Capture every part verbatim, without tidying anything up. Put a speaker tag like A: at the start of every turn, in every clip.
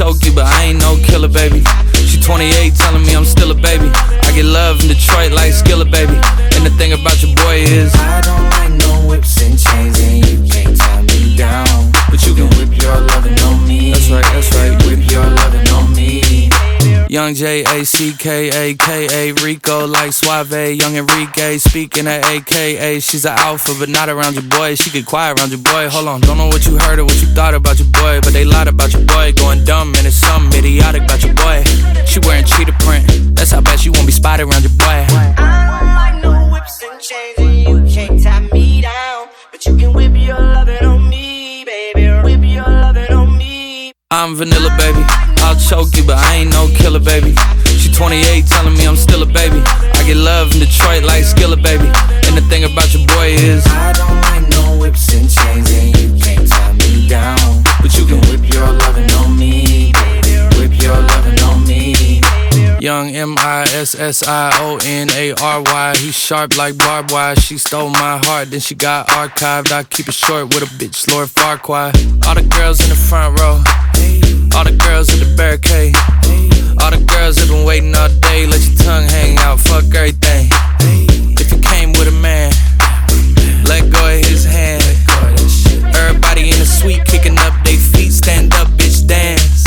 A: choke you, but I ain't no killer, baby. She twenty-eight telling me I'm still a baby. I get love in Detroit like Skillet, baby. And the thing about your boy is
B: I don't like no whips and chains, and you can't tie me down. But you can whip your lovin' on me.
A: That's right, that's right.
B: Whip your lovin' on me.
A: Young J A C K A K A Rico like Suave. Young Enrique speaking at A K A. She's an alpha but not around your boy. She get quiet around your boy. Hold on, don't know what you heard or what you thought about your boy, but they lied about your boy. Going dumb and it's something idiotic about your boy. She wearing cheetah print, that's how bad she won't be spotted around your boy.
B: I don't like no whips and chains, and you can't tie me down. But you can whip your lovin' on me, baby. Whip your lovin' on me.
A: I'm vanilla, baby. I'll choke you, but I ain't no killer, baby. She twenty-eight telling me I'm still a baby. I get love in Detroit like Skillet, baby. And the thing about your boy is
B: I don't like no whips and chains, and you can't tie me down.
A: but you
B: You
A: can
B: can whip your lovin' on me, baby. Whip your lovin' on me.
A: Young M I S S I O N A R Y. He sharp like barbed wire. She stole my heart, then she got archived. I keep it short with a bitch, Lord Farquaad. All the girls in the front row, all the girls at the barricade, all the girls have been waiting all day. Let your tongue hang out, fuck everything. If you came with a man, let go of his hand. Everybody in the suite kicking up they feet. Stand up, bitch, dance.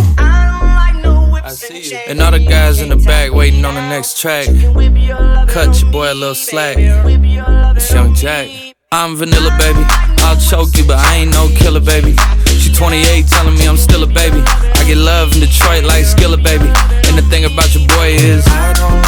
A: I see you. And all the guys in the back waiting on the next track. Cut your boy a little slack. It's Young Jack. I'm vanilla, baby. I'll choke you, but I ain't no killer, baby. She twenty-eight telling me I'm still a baby. I get love in Detroit like Skillet, baby. And the thing about your boy is
B: I don't